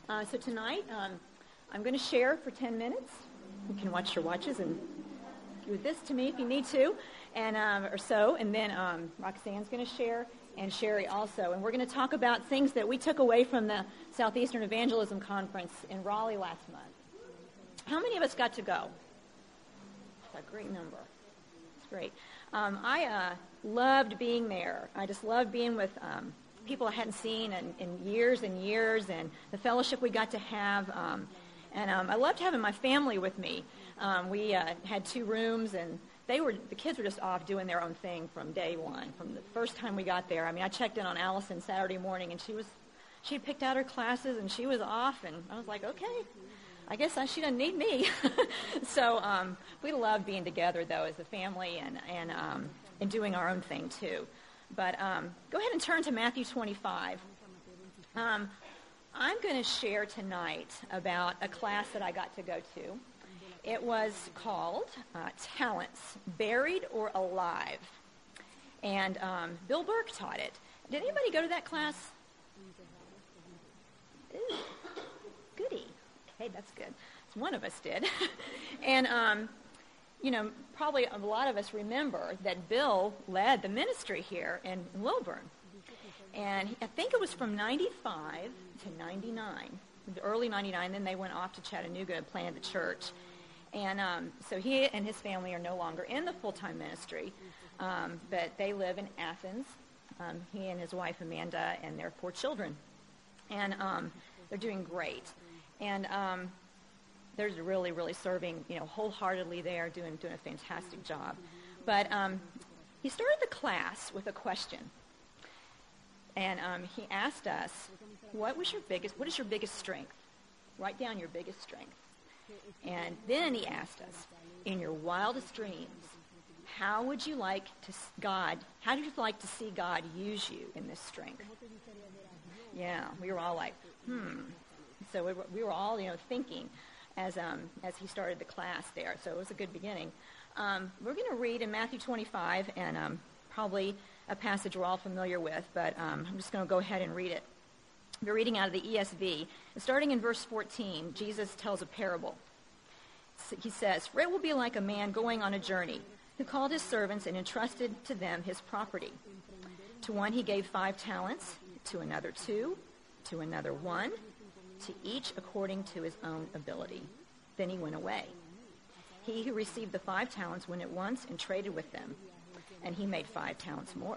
So tonight, I'm going to share for 10 minutes. You can watch your watches and do this to me if you need to, and or so. And then Roxanne's going to share, and Sherry also. And we're going to talk about things that we took away from the Southeastern Evangelism Conference in Raleigh last month. How many of us got to go? That's a great number. It's great. I loved being there. I just loved being with people I hadn't seen in years and years, and the fellowship we got to have. And I loved having my family with me. We had 2 rooms, and the kids were just off doing their own thing from day one, from the first time we got there. I mean, I checked in on Allison Saturday morning, and she had picked out her classes, and she was off, and I was like, okay, I guess she doesn't need me. So we loved being together, though, as a family, and doing our own thing, too. But go ahead and turn to Matthew 25. I'm going to share tonight about a class that I got to go to. It was called Talents, Buried or Alive. And Bill Burke taught it. Did anybody go to that class? Ooh, goody. Hey, that's good. One of us did. And probably a lot of us remember that Bill led the ministry here in Wilburn. And I think it was from 95 to 99, the early 99. Then they went off to Chattanooga and planted the church. And so he and his family are no longer in the full-time ministry, but they live in Athens, he and his wife Amanda and their 4 children. And they're doing great. And they're really, really serving, wholeheartedly there, doing a fantastic job. But he started the class with a question. And he asked us, what is your biggest strength? Write down your biggest strength. And then he asked us, in your wildest dreams, how would you like to see God use you in this strength? Yeah, we were all like, So we were all, thinking as he started the class there. So it was a good beginning. We're going to read in Matthew 25, and probably a passage we're all familiar with, but I'm just going to go ahead and read it. We're reading out of the ESV. Starting in verse 14, Jesus tells a parable. He says, "For it will be like a man going on a journey, who called his servants and entrusted to them his property. To one he gave 5 talents, to another 2, to another 1, to each according to his own ability. Then he went away. He who received the 5 talents went at once and traded with them, and he made 5 talents more.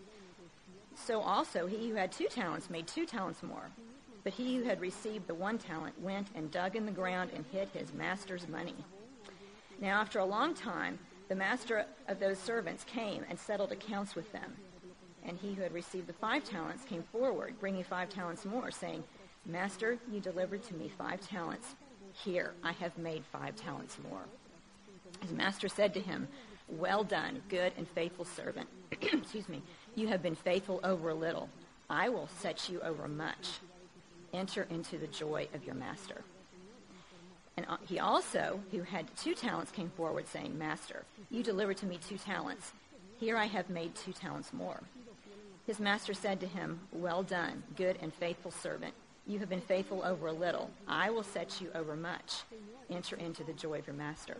So also he who had 2 talents made 2 talents more. But he who had received the 1 talent went and dug in the ground and hid his master's money. Now after a long time, the master of those servants came and settled accounts with them. And he who had received the 5 talents came forward, bringing 5 talents more, saying, 'Master, you delivered to me 5 talents. Here, I have made 5 talents more.' His master said to him, 'Well done, good and faithful servant. Excuse me. You have been faithful over a little. I will set you over much. Enter into the joy of your master.' And he also, who had 2 talents, came forward, saying, 'Master, you delivered to me 2 talents. Here I have made 2 talents more.' His master said to him, 'Well done, good and faithful servant. You have been faithful over a little. I will set you over much. Enter into the joy of your master.'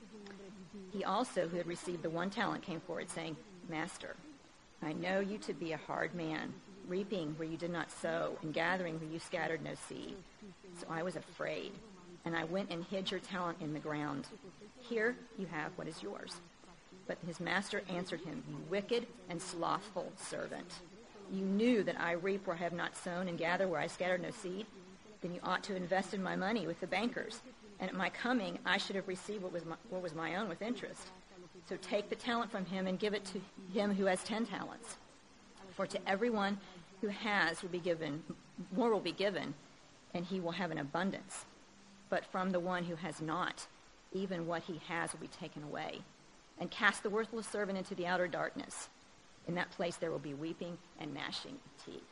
He also, who had received the 1 talent, came forward, saying, 'Master, I know you to be a hard man, reaping where you did not sow, and gathering where you scattered no seed. So I was afraid, and I went and hid your talent in the ground. Here you have what is yours.' But his master answered him, 'You wicked and slothful servant. You knew that I reap where I have not sown and gather where I scattered no seed. Then you ought to have invested my money with the bankers, and at my coming I should have received what was my own with interest. So take the talent from him and give it to him who has 10 talents. For to everyone who has will be given, more will be given, and he will have an abundance. But from the one who has not, even what he has will be taken away. And cast the worthless servant into the outer darkness. In that place there will be weeping and gnashing of teeth.'"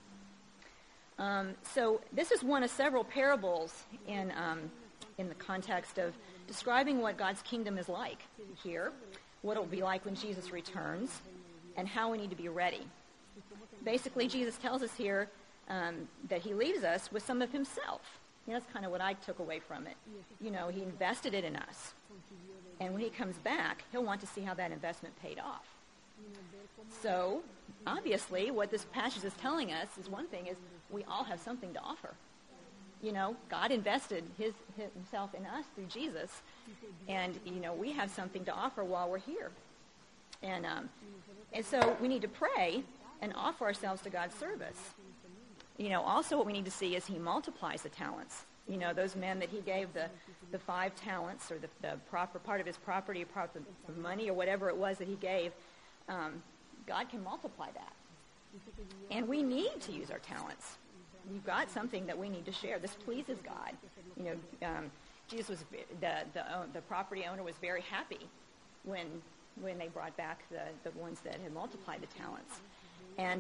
So this is one of several parables in the context of describing what God's kingdom is like here, what it will be like when Jesus returns, and how we need to be ready. Basically, Jesus tells us here that he leaves us with some of himself. That's kind of what I took away from it. He invested it in us. And when he comes back, he'll want to see how that investment paid off. So, obviously, what this passage is telling us is one thing is we all have something to offer. God invested himself in us through Jesus, and, we have something to offer while we're here. And so we need to pray and offer ourselves to God's service. Also what we need to see is he multiplies the talents. Those men that he gave the 5 talents or the proper part of his property, part of the money or whatever it was that he gave, God can multiply that. And we need to use our talents. We've got something that we need to share. This pleases God. Jesus was the property owner was very happy when they brought back the ones that had multiplied the talents, and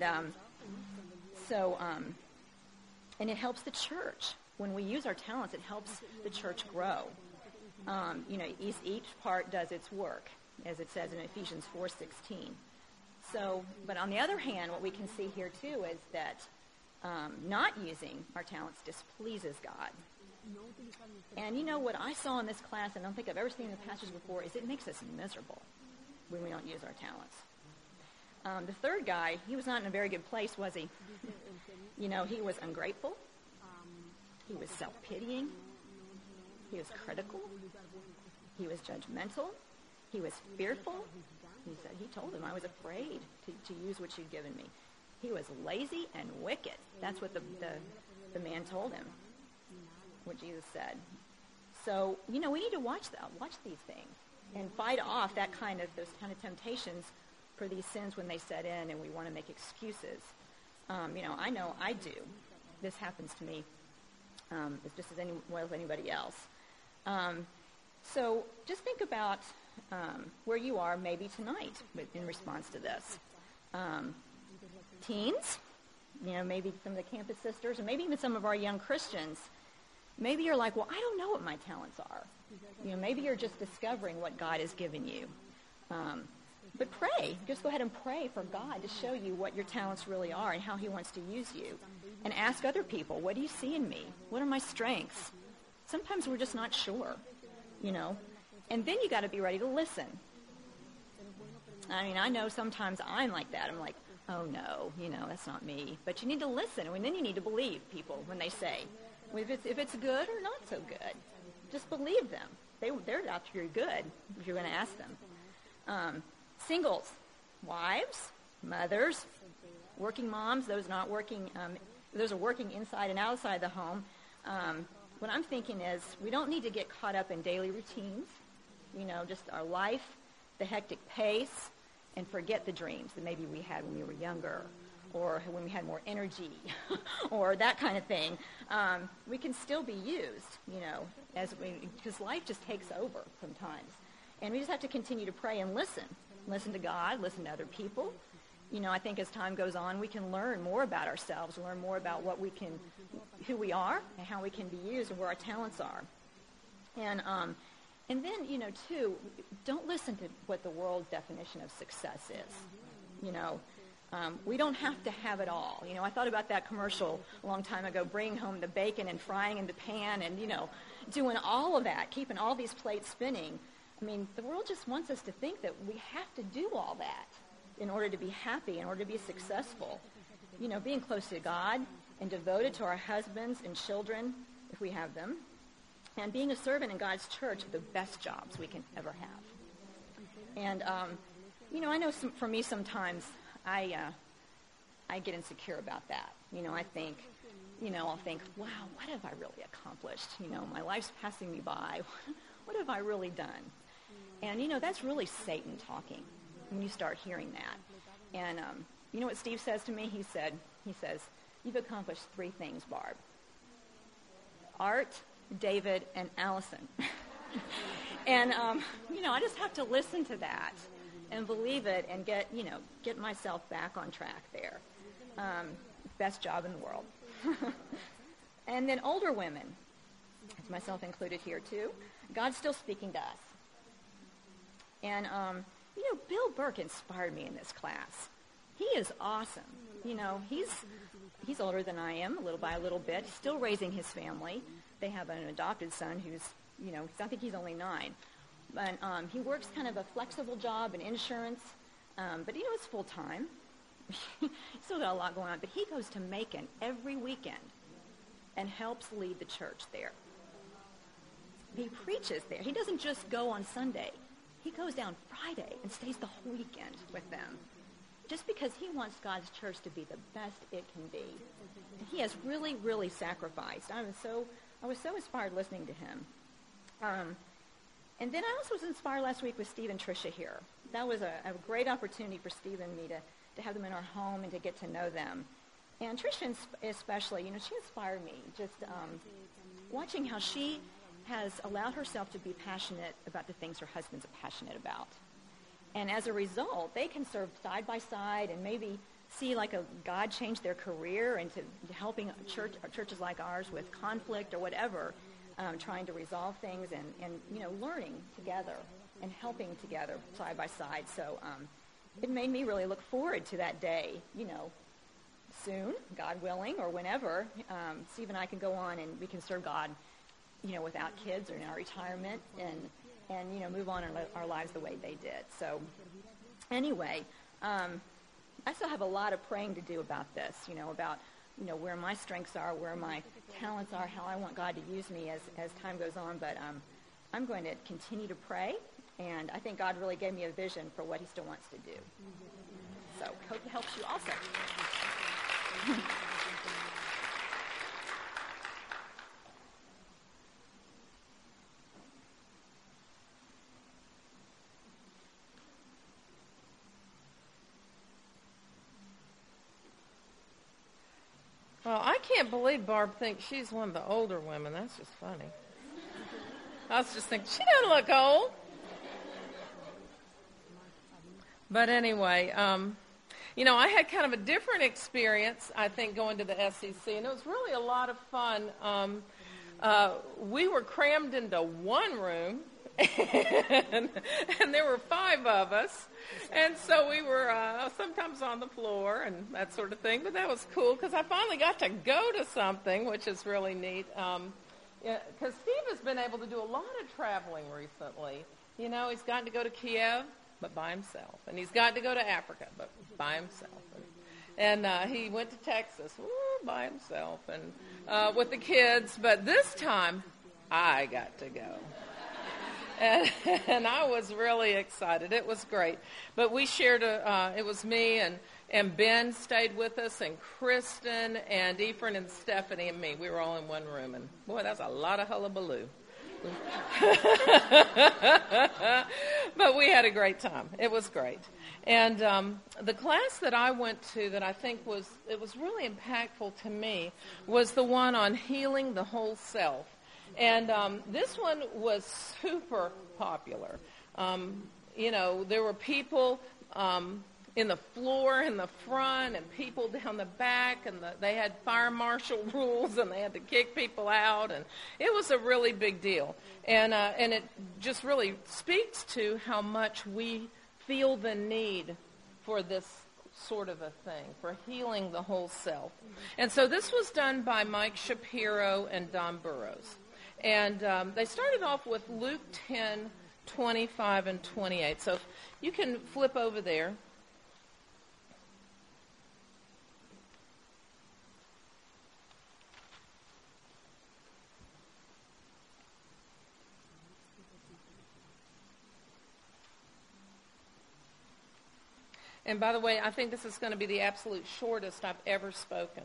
and it helps the church when we use our talents. It helps the church grow. Each part does its work, as it says in Ephesians 4:16. So, but on the other hand, what we can see here too is that not using our talents displeases God. And what I saw in this class, and I don't think I've ever seen in the passage before, is it makes us miserable when we don't use our talents. The third guy, he was not in a very good place, was he? He was ungrateful. He was self-pitying. He was critical. He was judgmental. He was fearful. He told him, I was afraid to use what you'd given me. He was lazy and wicked. That's what the man told him, what Jesus said. So, we need to watch these things and fight off those kind of temptations for these sins when they set in and we want to make excuses. I know I do. This happens to me as just as well as anybody else. So just think about where you are maybe tonight in response to this. Teens, maybe some of the campus sisters, or maybe even some of our young Christians, maybe you're like, well, I don't know what my talents are. Maybe you're just discovering what God has given you. But pray. Just go ahead and pray for God to show you what your talents really are and how he wants to use you. And ask other people, what do you see in me? What are my strengths? Sometimes we're just not sure, And then you got to be ready to listen. I know sometimes I'm like that. I'm like, oh no, that's not me. But you need to listen, and then you need to believe people when they say, if it's good or not so good. Just believe them. They're after you're good if you're going to ask them. Singles, wives, mothers, working moms, those not working, those are working inside and outside the home. What I'm thinking is we don't need to get caught up in daily routines, just our life, the hectic pace, and forget the dreams that maybe we had when we were younger or when we had more energy or that kind of thing. We can still be used, because life just takes over sometimes. And we just have to continue to pray and listen. Listen to God, listen to other people. I think as time goes on, we can learn more about ourselves, learn more about who we are and how we can be used and where our talents are. And then, too, don't listen to what the world's definition of success is. We don't have to have it all. I thought about that commercial a long time ago, bringing home the bacon and frying in the pan and, doing all of that, keeping all these plates spinning. The world just wants us to think that we have to do all that in order to be happy, in order to be successful. Being close to God and devoted to our husbands and children, if we have them, and being a servant in God's church are the best jobs we can ever have. And, I know for me sometimes I get insecure about that. I think, I'll think, wow, what have I really accomplished? My life's passing me by. What have I really done? And, that's really Satan talking when you start hearing that. And, you know what Steve says to me? He says, you've accomplished 3 things, Barb. Art, David, and Allison. And, I just have to listen to that and believe it and get myself back on track there. Best job in the world. And then older women, myself included here too, God's still speaking to us. And, Bill Burke inspired me in this class. He is awesome. he's older than I am, little by a little bit, still raising his family. They have an adopted son who's, I think he's only 9. But he works kind of a flexible job in insurance, but it's full-time. He's still got a lot going on. But he goes to Macon every weekend and helps lead the church there. He preaches there. He doesn't just go on Sunday. He goes down Friday and stays the whole weekend with them, just because he wants God's church to be the best it can be. And he has really, really sacrificed. I was so inspired listening to him. And then I also was inspired last week with Steve and Tricia here. That was a great opportunity for Steve and me to have them in our home and to get to know them. And Tricia especially, she inspired me, just watching how she has allowed herself to be passionate about the things her husband's passionate about. And as a result, they can serve side by side and maybe see like a God change their career into helping churches like ours with conflict or whatever, trying to resolve things and learning together and helping together side by side. So it made me really look forward to that day, soon, God willing, or whenever. Steve and I can go on and we can serve God, without kids or in our retirement and move on in our lives the way they did. So anyway, I still have a lot of praying to do about this, about where my strengths are, where my talents are, how I want God to use me as time goes on. But I'm going to continue to pray, and I think God really gave me a vision for what he still wants to do. So hope it helps you also. Well, I can't believe Barb thinks she's one of the older women. That's just funny. I was just thinking, she doesn't look old. But anyway, I had kind of a different experience, I think, going to the SEC, and it was really a lot of fun. We were crammed into one room, and there were 5 of us, and so we were sometimes on the floor and that sort of thing, but that was cool because I finally got to go to something, which is really neat, because Steve has been able to do a lot of traveling recently. He's gotten to go to Kiev, but by himself, and he's gotten to go to Africa, but by himself, and he went to Texas by himself and with the kids, but this time I got to go. And I was really excited. It was great. But we shared it was me and Ben stayed with us, and Kristen and Ephraim and Stephanie and me. We were all in one room, and boy, that's a lot of hullabaloo. But we had a great time. It was great. And the class that I went to that I think was really impactful to me was the one on healing the whole self. And this one was super popular. There were people in the floor in the front and people down the back, and they had fire marshal rules, and they had to kick people out, and it was a really big deal. And it just really speaks to how much we feel the need for this sort of a thing, for healing the whole self. And so this was done by Mike Shapiro and Don Burrows. And they started off with Luke 10, 25 and 28. So if you can flip over there. And by the way, I think this is going to be the absolute shortest I've ever spoken,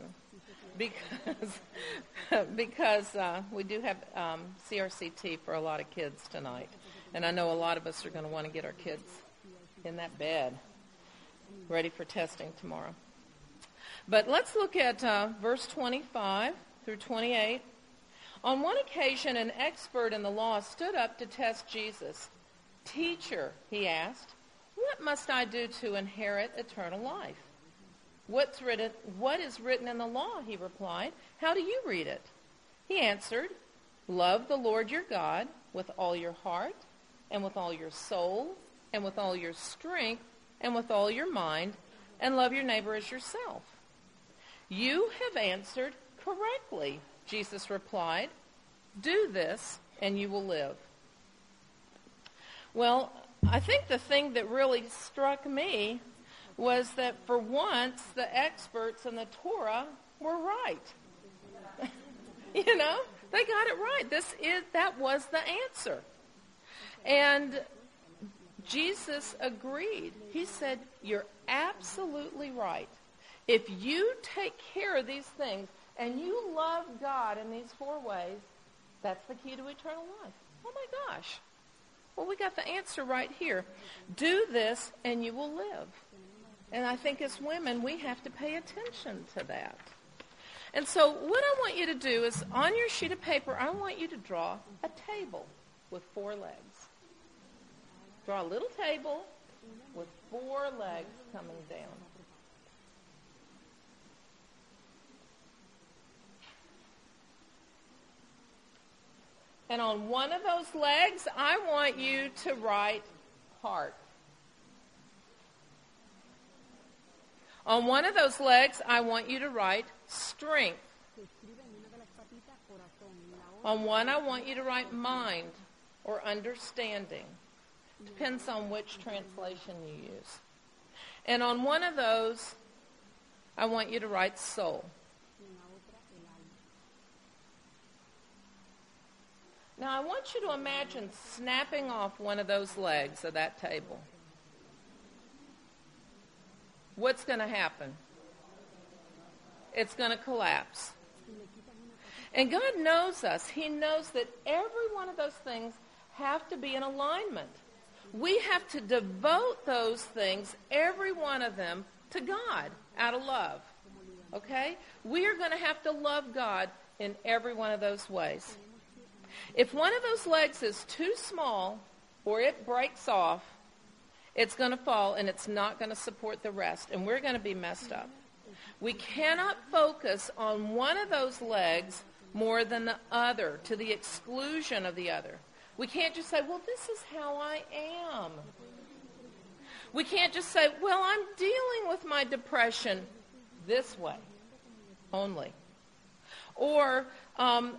because we do have CRCT for a lot of kids tonight. And I know a lot of us are going to want to get our kids in that bed, ready for testing tomorrow. But let's look at verse 25 through 28. On one occasion, an expert in the law stood up to test Jesus. "Teacher," he asked, "what must I do to inherit eternal life?" What is written in the law?" he replied. "How do you read it?" He answered, "Love the Lord your God with all your heart, and with all your soul, and with all your strength, and with all your mind, and love your neighbor as yourself." "You have answered correctly," Jesus replied. "Do this and you will live." Well, I think the thing that really struck me was that for once the experts in the Torah were right. You know, they got it right. That was the answer. And Jesus agreed. He said, "You're absolutely right. If you take care of these things and you love God in these 4 ways, that's the key to eternal life." Oh my gosh. Well, we got the answer right here. Do this and you will live. And I think as women, we have to pay attention to that. And so what I want you to do is on your sheet of paper, I want you to draw a table with 4 legs. Draw a little table with 4 legs coming down. And on one of those legs, I want you to write heart. On one of those legs, I want you to write strength. On one, I want you to write mind or understanding. Depends on which translation you use. And on one of those, I want you to write soul. Now, I want you to imagine snapping off one of those legs of that table. What's going to happen? It's going to collapse. And God knows us. He knows that every one of those things have to be in alignment. We have to devote those things, every one of them, to God out of love. Okay? We are going to have to love God in every one of those ways. If one of those legs is too small or it breaks off, it's going to fall and it's not going to support the rest, and we're going to be messed up. We cannot focus on one of those legs more than the other to the exclusion of the other. We can't just say, well, this is how I am. We can't just say, well, I'm dealing with my depression this way only. Or I'm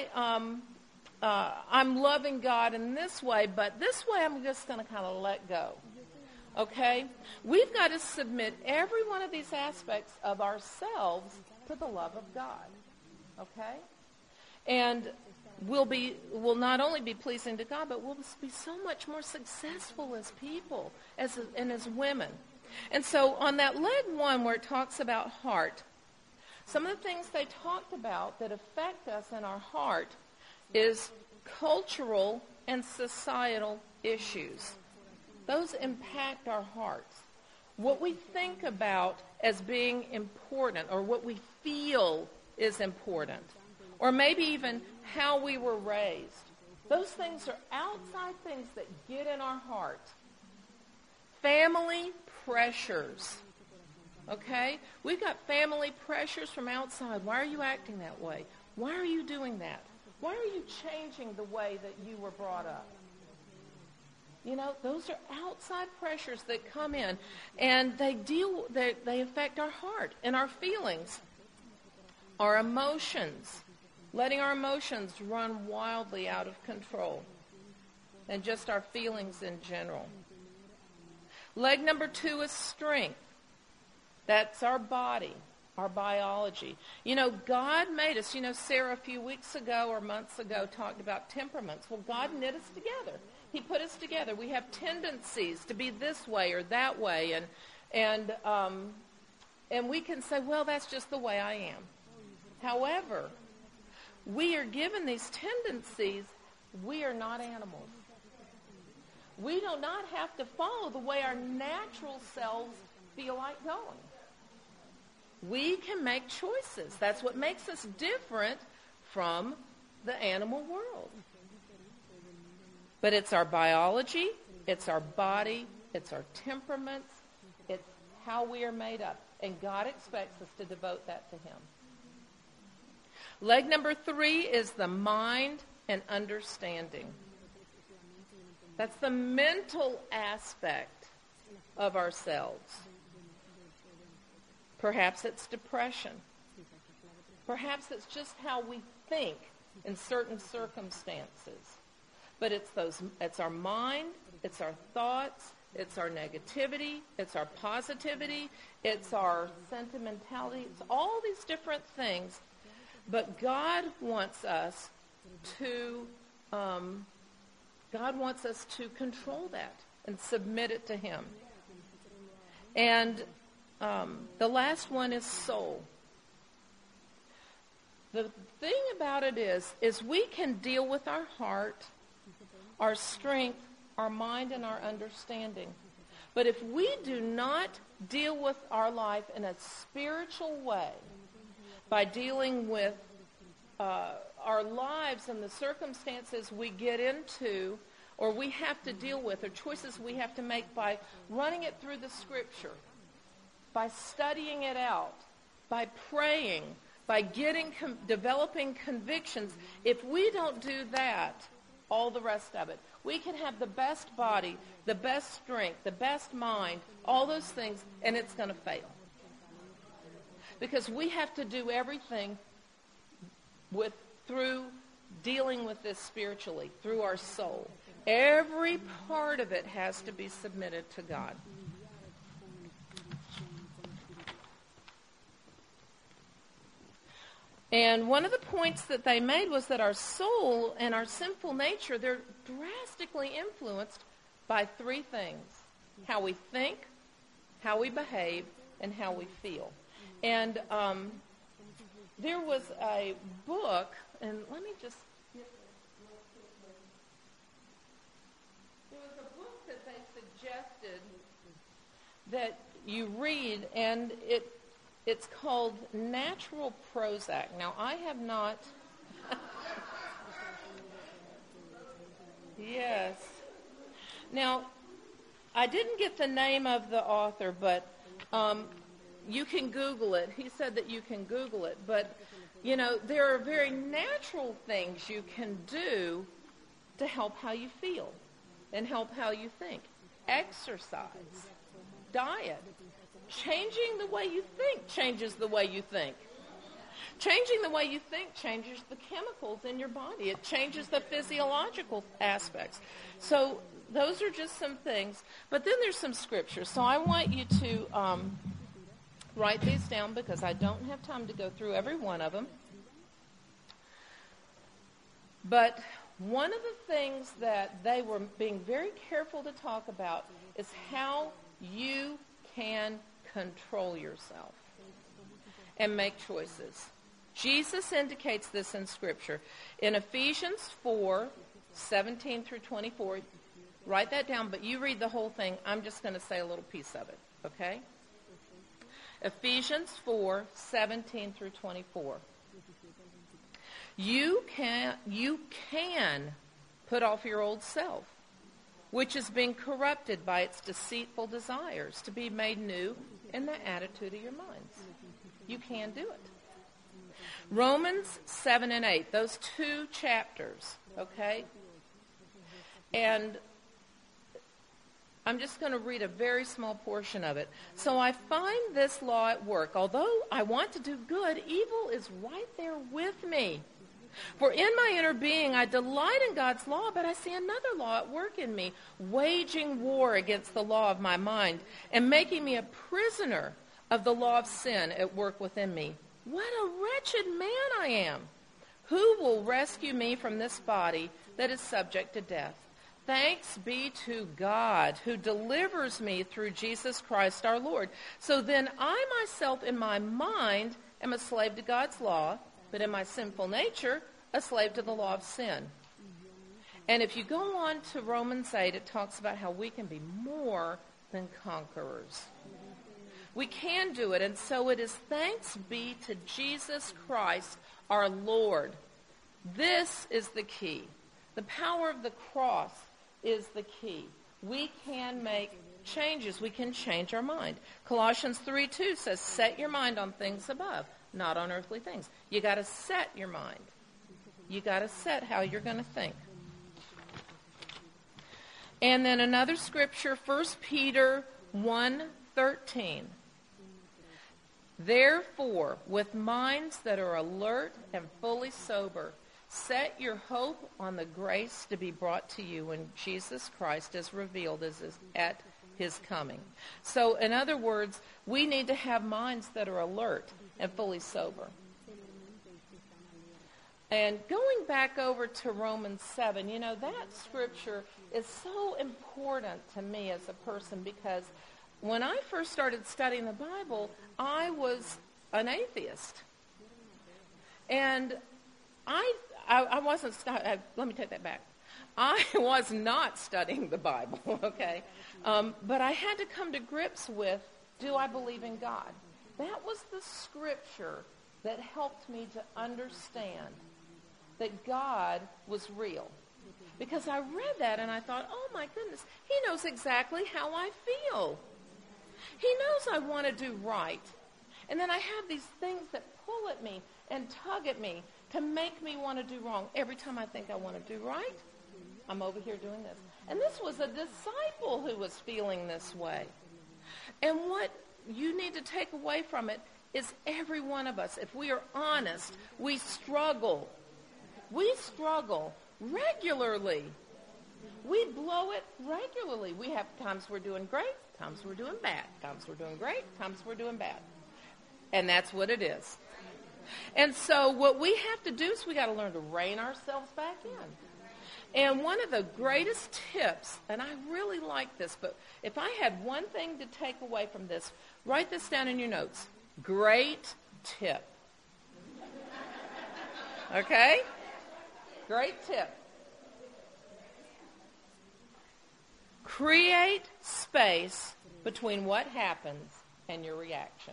loving God in this way, but this way I'm just going to kind of let go. Okay? We've got to submit every one of these aspects of ourselves to the love of God. Okay? And we'll not only be pleasing to God, but we'll be so much more successful as people and as women. And so on that leg 1 where it talks about heart, some of the things they talked about that affect us in our heart is cultural and societal issues. Those impact our hearts. What we think about as being important, or what we feel is important, or maybe even how we were raised. Those things are outside things that get in our heart. Family pressures. Okay? We've got family pressures from outside. Why are you acting that way? Why are you doing that? Why are you changing the way that you were brought up? You know, those are outside pressures that come in, and they affect our heart and our feelings, our emotions, letting our emotions run wildly out of control, and just our feelings in general. Leg number 2 is strength. That's our body, our biology. You know, God made us. You know, Sarah a few weeks ago or months ago talked about temperaments. Well, God knit us together. He put us together. We have tendencies to be this way or that way, and we can say, well, that's just the way I am. However, we are given these tendencies. We are not animals. We do not have to follow the way our natural selves feel like going. We can make choices. That's what makes us different from the animal world. But it's our biology, it's our body, it's our temperaments, it's how we are made up. And God expects us to devote that to Him. Leg number 3 is the mind and understanding. That's the mental aspect of ourselves. Perhaps it's depression. Perhaps it's just how we think in certain circumstances. But it's our mind, it's our thoughts, it's our negativity, it's our positivity, it's our sentimentality, it's all these different things. But God wants us to control that and submit it to Him. And the last one is soul. The thing about it is we can deal with our heart, our strength, our mind, and our understanding. But if we do not deal with our life in a spiritual way, by dealing with our lives and the circumstances we get into, or we have to deal with, or choices we have to make by running it through the Scripture, by studying it out, by praying, by developing convictions, if we don't do that, all the rest of it, we can have the best body, the best strength, the best mind, all those things, and it's going to fail. Because we have to do everything through dealing with this spiritually, through our soul. Every part of it has to be submitted to God. And one of the points that they made was that our soul and our sinful nature, they're drastically influenced by three things: how we think, how we behave, and how we feel. And there was a book, and let me just get this real quickly. There was a book that they suggested that you read, and it's called Natural Prozac. Now, I have not... Yes. Now, I didn't get the name of the author, but you can Google it. He said that you can Google it. But, there are very natural things you can do to help how you feel and help how you think. Exercise, diet. Changing the way you think changes the way you think. Changing the way you think changes the chemicals in your body. It changes the physiological aspects. So those are just some things. But then there's some scriptures. So I want you to write these down because I don't have time to go through every one of them. But one of the things that they were being very careful to talk about is how you can control yourself and make choices. Jesus indicates this in Scripture. In Ephesians 4:17 through 24, write that down, but you read the whole thing. I'm just going to say a little piece of it, okay? Ephesians 4:17 through 24. You can put off your old self, which is being corrupted by its deceitful desires, to be made new in the attitude of your minds. You can do it. Romans 7 and 8, those two chapters, okay? And I'm just going to read a very small portion of it. So I find this law at work. Although I want to do good, evil is right there with me. For in my inner being I delight in God's law, but I see another law at work in me, waging war against the law of my mind and making me a prisoner of the law of sin at work within me. What a wretched man I am! Who will rescue me from this body that is subject to death? Thanks be to God who delivers me through Jesus Christ our Lord. So then I myself in my mind am a slave to God's law, but in my sinful nature, a slave to the law of sin. And if you go on to Romans 8, it talks about how we can be more than conquerors. We can do it, and so it is thanks be to Jesus Christ, our Lord. This is the key. The power of the cross is the key. We can make changes. We can change our mind. Colossians 3:2 says, set your mind on things above, not on earthly things. You got to set your mind. You got to set how you're going to think. And then another scripture, 1 Peter 1:13. Therefore, with minds that are alert and fully sober, set your hope on the grace to be brought to you when Jesus Christ is revealed at his coming. So, in other words, we need to have minds that are alert and fully sober. And going back over to Romans 7, that scripture is so important to me as a person, because when I first started studying the Bible, I was an atheist. And I wasn't, let me take that back. I was not studying the Bible, okay? But I had to come to grips with, do I believe in God? That was the scripture that helped me to understand that God was real. Because I read that and I thought, oh my goodness, he knows exactly how I feel. He knows I want to do right. And then I have these things that pull at me and tug at me to make me want to do wrong. Every time I think I want to do right, I'm over here doing this. And this was a disciple who was feeling this way. And what you need to take away from it is every one of us, if we are honest, we struggle. We struggle regularly. We blow it regularly. We have times we're doing great, times we're doing bad, times we're doing great, times we're doing bad. And that's what it is. And so what we have to do is we got to learn to rein ourselves back in. And one of the greatest tips, and I really like this, but if I had one thing to take away from this, write this down in your notes. Great tip. Okay? Great tip. Create space between what happens and your reaction.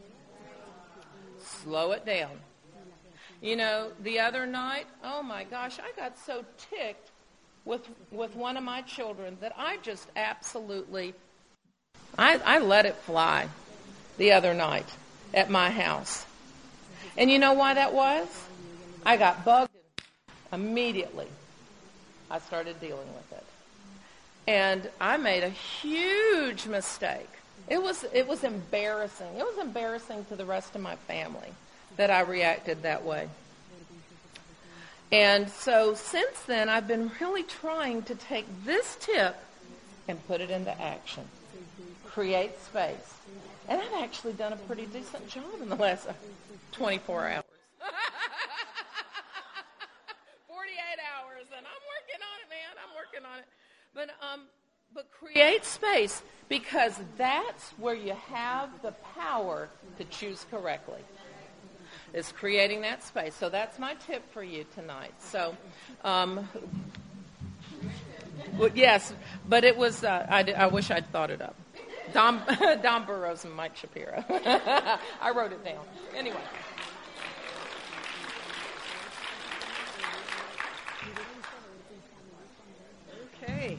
Slow it down. The other night, oh my gosh, I got so ticked with one of my children that I just absolutely, I let it fly the other night at my house. And you know why that was? I got bugged immediately. I started dealing with it. And I made a huge mistake. It was embarrassing. It was embarrassing to the rest of my family that I reacted that way. And so since then, I've been really trying to take this tip and put it into action. Create space. And I've actually done a pretty decent job in the last 24 hours. 48 hours, and I'm working on it, man. I'm working on it. But create space, because that's where you have the power to choose correctly, is creating that space. So that's my tip for you tonight. So, yes, but it was, I wish I'd thought it up. Don Burrows and Mike Shapiro. I wrote it down. Anyway. Okay.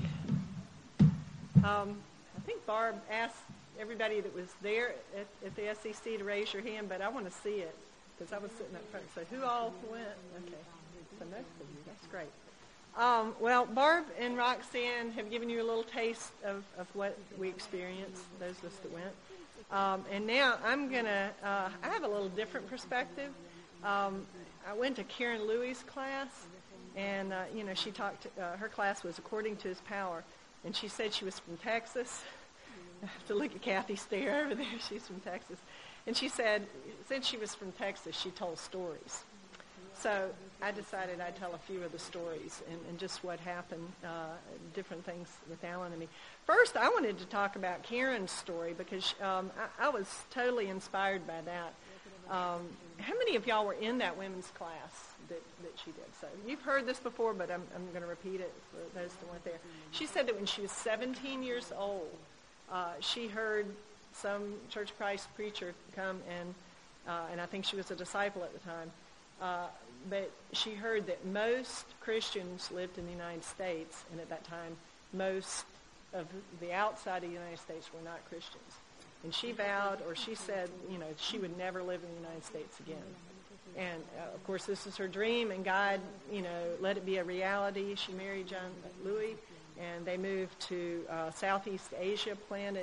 I think Barb asked everybody that was there at the SEC to raise your hand, but I want to see it because I was sitting up front. So who all went? Okay. So most of you. That's great. Well, Barb and Roxanne have given you a little taste of what we experienced, those of us that went. And now I'm going to, I have a little different perspective. I went to Karen Louie's class, and, she talked, her class was According to His Power. And she said she was from Texas. I have to look at Kathy stare over there. She's from Texas. And she said, since she was from Texas, she told stories. So I decided I'd tell a few of the stories and just what happened, different things with Alan and me. First, I wanted to talk about Karen's story because I was totally inspired by that. How many of y'all were in that women's class that she did? So you've heard this before, but I'm going to repeat it for those that weren't there. She said that when she was 17 years old, she heard some Church of Christ preacher come and I think she was a disciple at the time, but she heard that most Christians lived in the United States, and at that time, most of the outside of the United States were not Christians. And she vowed, or she said, she would never live in the United States again. And, of course, this is her dream, and God, let it be a reality. She married John Louie, and they moved to Southeast Asia, planted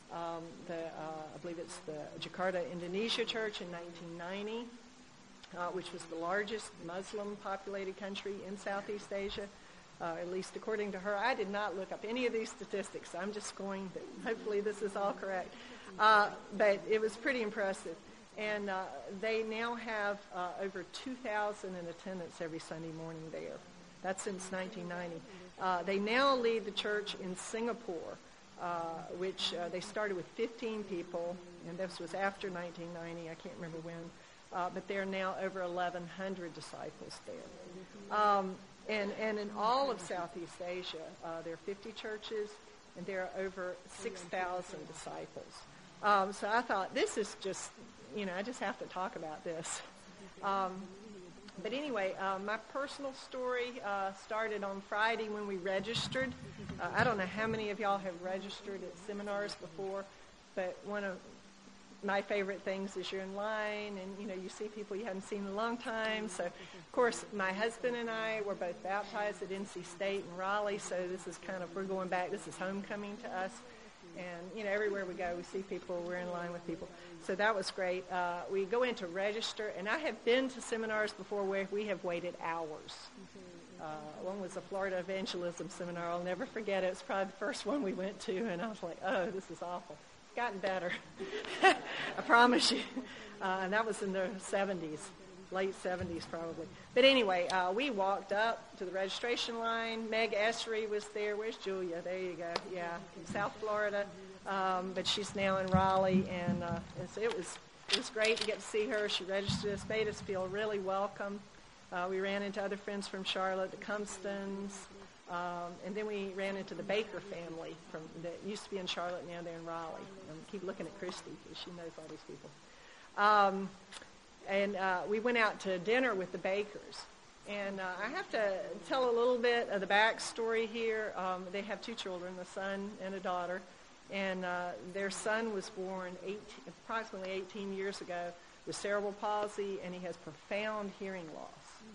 I believe it's the Jakarta, Indonesia church in 1990, which was the largest Muslim-populated country in Southeast Asia, at least according to her. I did not look up any of these statistics. I'm just going to, hopefully this is all correct. But it was pretty impressive. And they now have over 2,000 in attendance every Sunday morning there. That's since 1990. They now lead the church in Singapore, which they started with 15 people, and this was after 1990. I can't remember when. But there are now over 1,100 disciples there. And in all of Southeast Asia, there are 50 churches, and there are over 6,000 disciples. So I thought, this is just, I just have to talk about this. But anyway, my personal story started on Friday when we registered. I don't know how many of y'all have registered at seminars before, but one of my favorite things is you're in line and, you see people you haven't seen in a long time. So, of course, my husband and I were both baptized at NC State in Raleigh, so this is we're going back. This is homecoming to us. And, everywhere we go, we see people, we're in line with people. So that was great. We go in to register, and I have been to seminars before where we have waited hours. One was a Florida evangelism seminar. I'll never forget it. It was probably the first one we went to, and I was like, oh, this is awful. It's gotten better. I promise you. And that was in the 70s, late 70s probably. But anyway, we walked up to the registration line. Meg Essery was there. Where's Julia? There you go. Yeah, from South Florida. But she's now in Raleigh, and so it was great to get to see her. She registered us, made us feel really welcome. We ran into other friends from Charlotte, the Cumstons, and then we ran into the Baker family that used to be in Charlotte, now they're in Raleigh. And keep looking at Christy because she knows all these people. And we went out to dinner with the Bakers. And I have to tell a little bit of the backstory here. They have two children, a son and a daughter. And their son was born approximately 18 years ago with cerebral palsy, and he has profound hearing loss.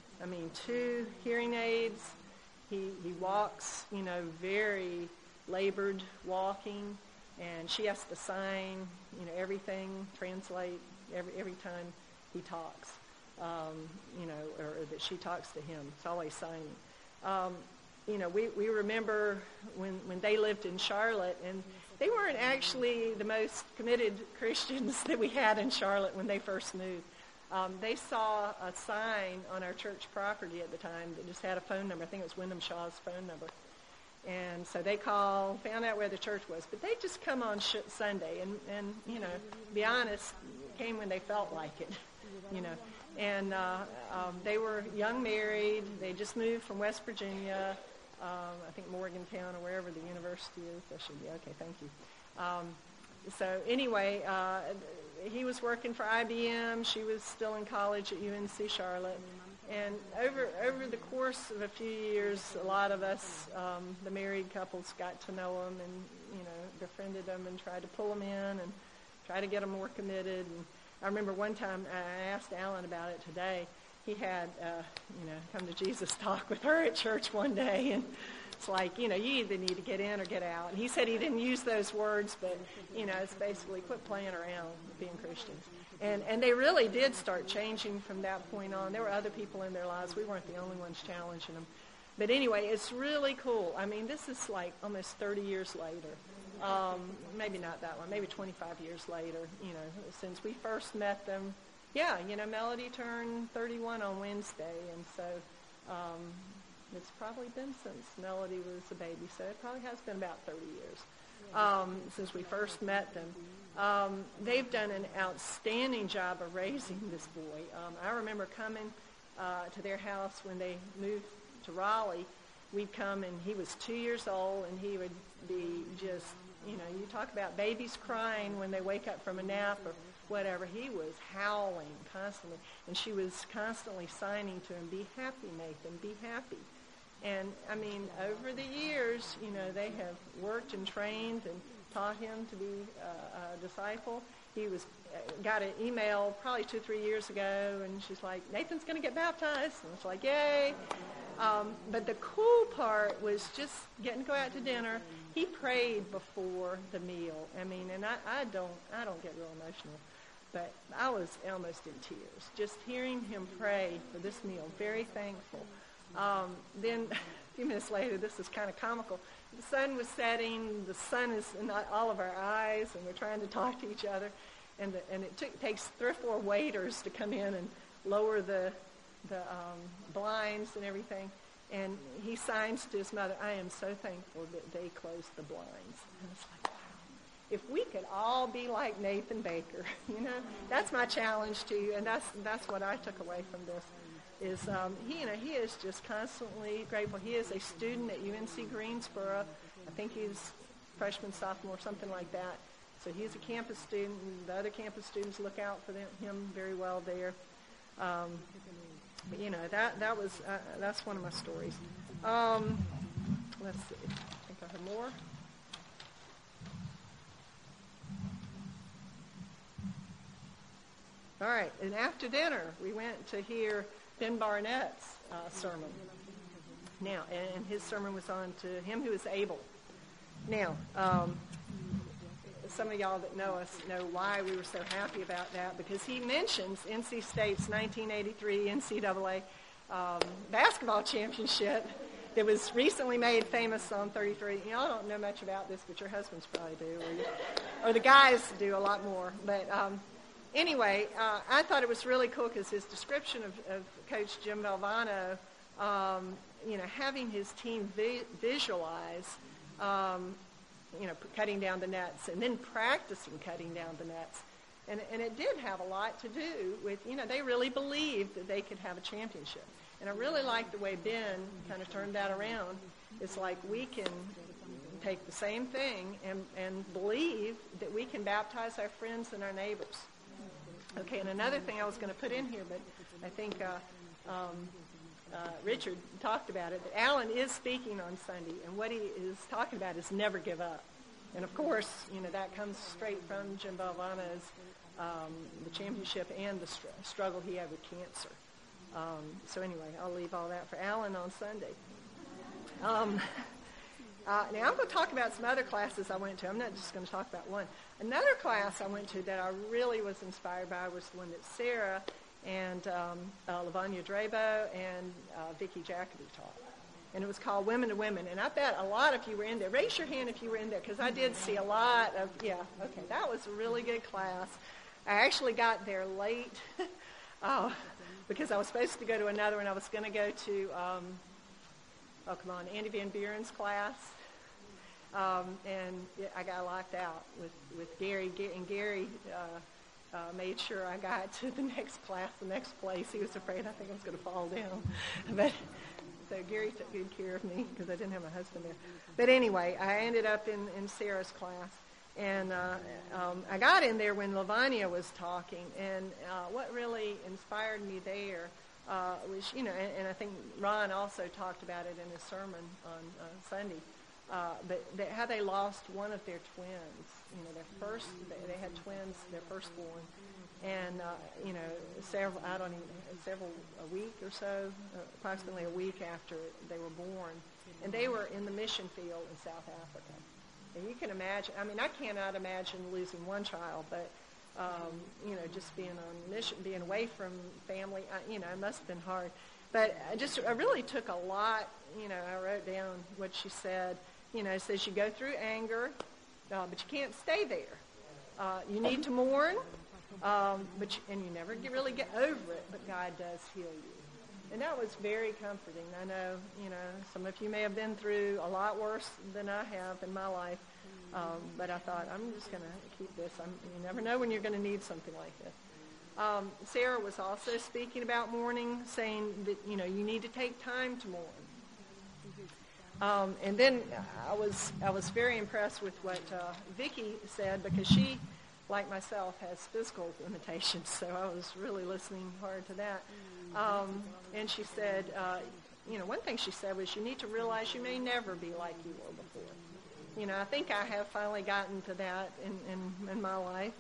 2 hearing aids. He walks, very labored walking, and she has to sign, everything, translate every time he talks, or that she talks to him. It's always signing. We remember when they lived in Charlotte, and they weren't actually the most committed Christians that we had in Charlotte when they first moved. They saw a sign on our church property at the time that just had a phone number. I think it was Wyndham Shaw's phone number. And so they called, found out where the church was. But they just come on Sunday and to be honest, came when they felt like it, And they were young married. They just moved from West Virginia, I think Morgantown or wherever the university is. That should be okay, thank you. So anyway, he was working for IBM. She was still in college at UNC Charlotte. And over the course of a few years, a lot of us, the married couples, got to know them and, befriended them and tried to pull them in and try to get them more committed. And I remember one time I asked Alan about it today. He had, come to Jesus talk with her at church one day, and it's like, you either need to get in or get out. And he said he didn't use those words, but, it's basically quit playing around with being Christians. And they really did start changing from that point on. There were other people in their lives. We weren't the only ones challenging them. But anyway, it's really cool. This is like almost 30 years later. Maybe not that one, maybe 25 years later, since we first met them. Yeah, Melody turned 31 on Wednesday, and so it's probably been since Melody was a baby, so it probably has been about 30 years since we first met them. They've done an outstanding job of raising this boy. I remember coming to their house when they moved to Raleigh. We'd come, and he was 2 years old, and he would be just, you talk about babies crying when they wake up from a nap or whatever. He was howling constantly, and she was constantly signing to him, "Be happy, Nathan, be happy." And, over the years, they have worked and trained and taught him to be a disciple. He got an email probably 2-3 years ago, and she's like, "Nathan's going to get baptized." And it's like, yay. But the cool part was just getting to go out to dinner. He prayed before the meal. I mean, and I don't get real emotional, but I was almost in tears just hearing him pray for this meal. Very thankful. Then a few minutes later, this is kind of comical. The sun was setting. The sun is in all of our eyes, and we're trying to talk to each other. And it takes 3 or 4 waiters to come in and lower the blinds and everything. And he signs to his mother, "I am so thankful that they closed the blinds." And it's like, wow. If we could all be like Nathan Baker, that's my challenge to you, and that's what I took away from this. Is he is just constantly grateful. He is a student at UNC Greensboro. I think he's freshman, sophomore, something like that. So he's a campus student, and the other campus students look out for him very well there. But that's one of my stories. Let's see. I think I have more. All right, and after dinner, we went to hear Ben Barnett's sermon. Now, and his sermon was on to him who is able. Now, some of y'all that know us know why we were so happy about that, because he mentions NC State's 1983 NCAA basketball championship that was recently made famous on 33. Y'all don't know much about this, but your husbands probably do, or the guys do a lot more. But anyway, I thought it was really cool because his description of Coach Jim Valvano, having his team visualize cutting down the nets, and then practicing cutting down the nets. And it did have a lot to do with, they really believed that they could have a championship. And I really like the way Ben kind of turned that around. It's like we can take the same thing and believe that we can baptize our friends and our neighbors. Okay, and another thing I was going to put in here, but I think Richard talked about it, that Alan is speaking on Sunday, and what he is talking about is never give up. And of course, that comes straight from Jim Valvano's the championship and the struggle he had with cancer. So anyway, I'll leave all that for Alan on Sunday. Now I'm going to talk about some other classes I went to. I'm not just going to talk about one. Another class I went to that I really was inspired by was the one that Sarah and Lavanya Drabo and Vicki Jacoby taught. And it was called Women to Women. And I bet a lot of you were in there. Raise your hand if you were in there, because I did see a lot of, that was a really good class. I actually got there late because I was supposed to go to another one. I was going to go to, Andy Van Buren's class. And I got locked out with Gary. And Gary made sure I got to the next class, the next place. He was afraid I think I was going to fall down. But so Gary took good care of me because I didn't have my husband there. But anyway, I ended up in Sarah's class. And I got in there when Lavanya was talking. And what really inspired me there was, and I think Ron also talked about it in his sermon on Sunday, but how they lost one of their twins. They had twins, their firstborn, and a week or so, approximately a week after they were born, and they were in the mission field in South Africa. And you can imagine. I mean, I cannot imagine losing one child, but just being on mission, being away from family. It must have been hard. But I really took a lot. I wrote down what she said. It says you go through anger, but you can't stay there. You need to mourn, and you never really get over it. But God does heal you, and that was very comforting. I know, some of you may have been through a lot worse than I have in my life, but I thought I'm just going to keep this. You never know when you're going to need something like this. Sarah was also speaking about mourning, saying that you need to take time to mourn. And then I was very impressed with what Vicki said, because she, like myself, has physical limitations, so I was really listening hard to that. And she said, one thing she said was, you need to realize you may never be like you were before. I think I have finally gotten to that in my life.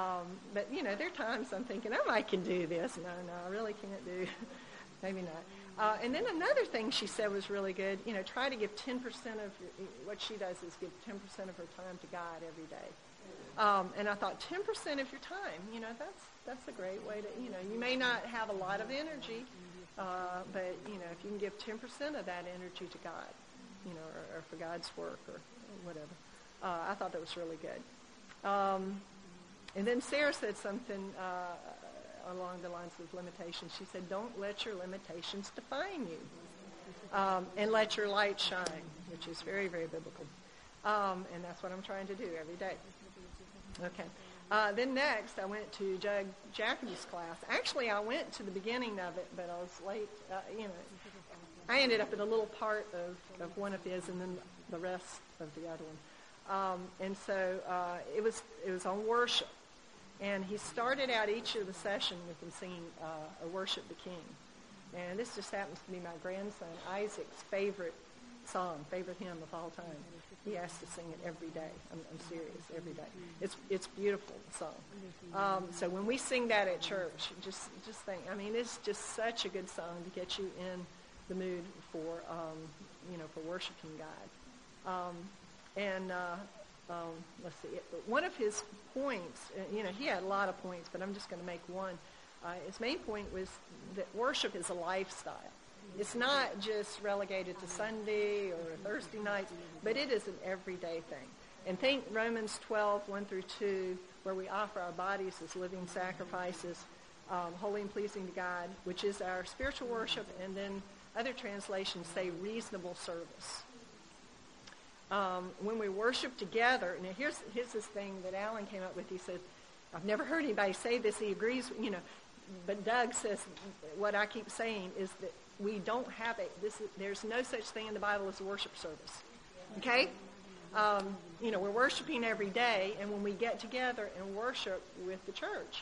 But, there are times I'm thinking, I can do this. No, I really can't do. Maybe not. And then another thing she said was really good, try to give 10% of what she does is give 10% of her time to God every day. And I thought 10% of your time, that's a great way to, you may not have a lot of energy, but, if you can give 10% of that energy to God, or for God's work or whatever, I thought that was really good. And then Sarah said something along the lines of limitations. She said, don't let your limitations define you, and let your light shine, which is very, very biblical. And that's what I'm trying to do every day. Okay. Then next, I went to Jug Jacoby's class. Actually, I went to the beginning of it, but I was late. I ended up in a little part of one of his, and then the rest of the other one. And so it was on worship. And he started out each of the session with him singing a Worship the King. And this just happens to be my grandson Isaac's favorite hymn of all time. He has to sing it every day. I'm serious, every day. It's beautiful song. So when we sing that at church, just think. I mean, it's just such a good song to get you in the mood for for worshiping God. Let's see. One of his points, he had a lot of points, but I'm just going to make one. His main point was that worship is a lifestyle. It's not just relegated to Sunday or Thursday nights, but it is an everyday thing. And think Romans 12, 1 through 2, where we offer our bodies as living sacrifices, holy and pleasing to God, which is our spiritual worship, and then other translations say reasonable service. When we worship together, now here's this thing that Alan came up with. He said, I've never heard anybody say this. He agrees, but Doug says what I keep saying is that we don't have there's no such thing in the Bible as a worship service. Okay? We're worshiping every day, and when we get together and worship with the church,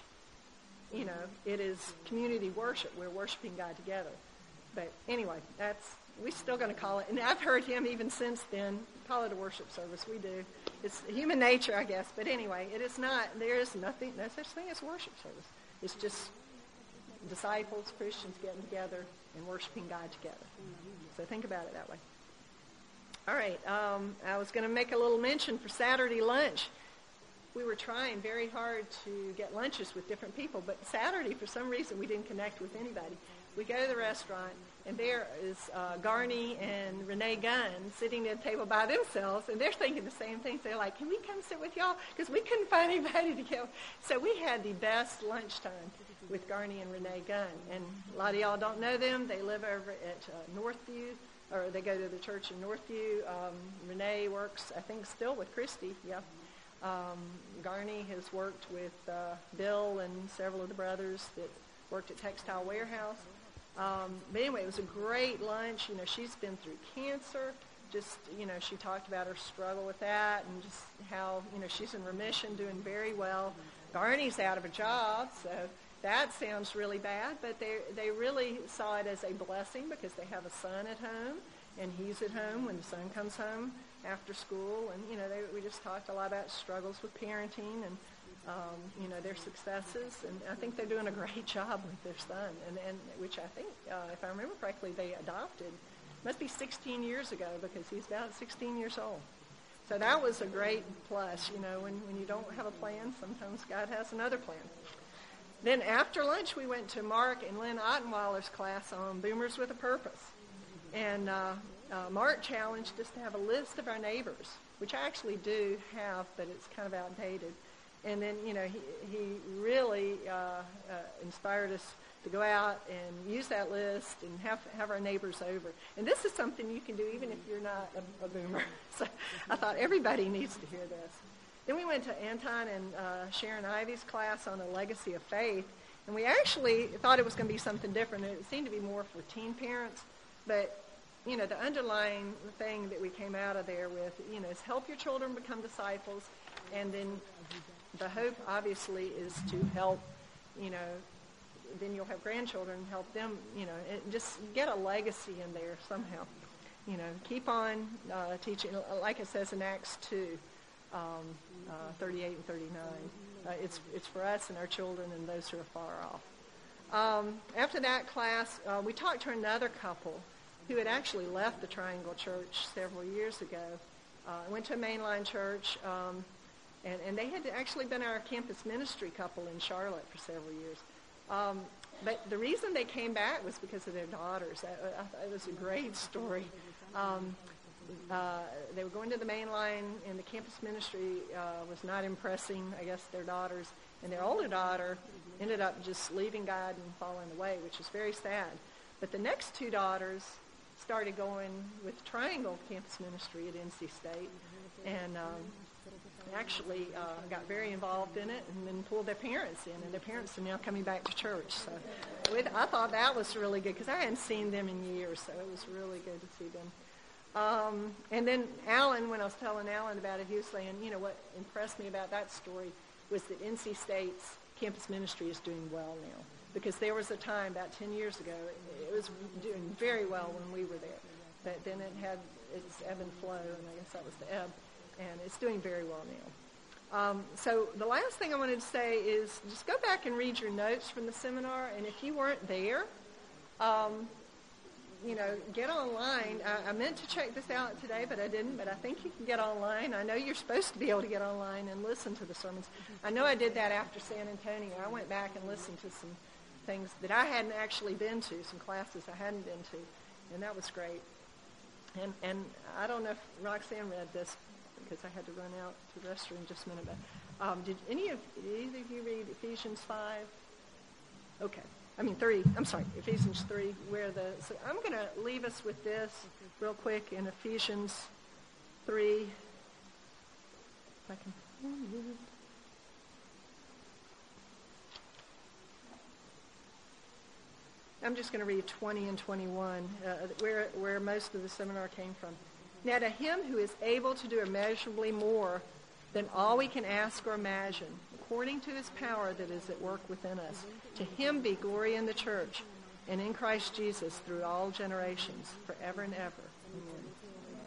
it is community worship. We're worshiping God together. But anyway, we're still going to call it, and I've heard him even since then call it a worship service. We do. It's human nature, I guess. But anyway, it is not. There is no such thing as worship service. It's just disciples, Christians getting together and worshiping God together. So think about it that way. All right. I was going to make a little mention for Saturday lunch. We were trying very hard to get lunches with different people, but Saturday, for some reason, we didn't connect with anybody. We go to the restaurant, and there is Garney and Renee Gunn sitting at a table by themselves, and they're thinking the same things. They're like, can we come sit with y'all? Because we couldn't find anybody to go. So we had the best lunchtime with Garney and Renee Gunn. And a lot of y'all don't know them. They live over at Northview, or they go to the church in Northview. Renee works, I think, still with Christy, yeah. Garney has worked with Bill and several of the brothers that worked at Textile Warehouse. But anyway, it was a great lunch. She's been through cancer. Just, she talked about her struggle with that and just how, she's in remission, doing very well. Garney's out of a job, so that sounds really bad, but they really saw it as a blessing because they have a son at home, and he's at home when the son comes home after school. And, we just talked a lot about struggles with parenting and their successes, and I think they're doing a great job with their son, and which I think, if I remember correctly, they adopted. Must be 16 years ago because he's about 16 years old. So that was a great plus. When you don't have a plan, sometimes God has another plan. Then after lunch, we went to Mark and Lynn Ottenweiler's class on Boomers with a Purpose, and Mark challenged us to have a list of our neighbors, which I actually do have, but it's kind of outdated. And then, he really inspired us to go out and use that list and have our neighbors over. And this is something you can do even if you're not a boomer. So I thought everybody needs to hear this. Then we went to Anton and Sharon Ivy's class on the legacy of faith. And we actually thought it was going to be something different. It seemed to be more for teen parents. But, the underlying thing that we came out of there with, is help your children become disciples. And then the hope, obviously, is to help, then you'll have grandchildren, help them, and just get a legacy in there somehow. Keep on teaching, like it says in Acts 2, 38 and 39. It's for us and our children and those who are far off. After that class, we talked to another couple who had actually left the Triangle Church several years ago. Went to a mainline church, and they had actually been our campus ministry couple in Charlotte for several years. But the reason they came back was because of their daughters. It was a great story. They were going to the mainline, and the campus ministry was not impressing, I guess, their daughters. And their older daughter ended up just leaving God and falling away, which is very sad. But the next two daughters started going with Triangle Campus Ministry at NC State, and actually got very involved in it, and then pulled their parents in, and their parents are now coming back to church. So I thought that was really good, because I hadn't seen them in years, so it was really good to see them. And then Alan, when I was telling Alan about it, he was saying, what impressed me about that story was that NC State's campus ministry is doing well now. Because there was a time about 10 years ago, it was doing very well when we were there. But then it had its ebb and flow, and I guess that was the ebb. And it's doing very well now. So the last thing I wanted to say is just go back and read your notes from the seminar. And if you weren't there, get online. I meant to check this out today, but I didn't. But I think you can get online. I know you're supposed to be able to get online and listen to the sermons. I know I did that after San Antonio. I went back and listened to some things that I hadn't actually been to, some classes I hadn't been to, and that was great. And I don't know if Roxanne read this, because I had to run out to the restroom in just a minute, but did either of you read Ephesians 5? Okay. 3. I'm sorry, Ephesians 3, so I'm going to leave us with this real quick in Ephesians 3. If I can find it. I'm just going to read 20 and 21, where most of the seminar came from. Now to him who is able to do immeasurably more than all we can ask or imagine, according to his power that is at work within us, to him be glory in the church and in Christ Jesus through all generations, forever and ever. Amen.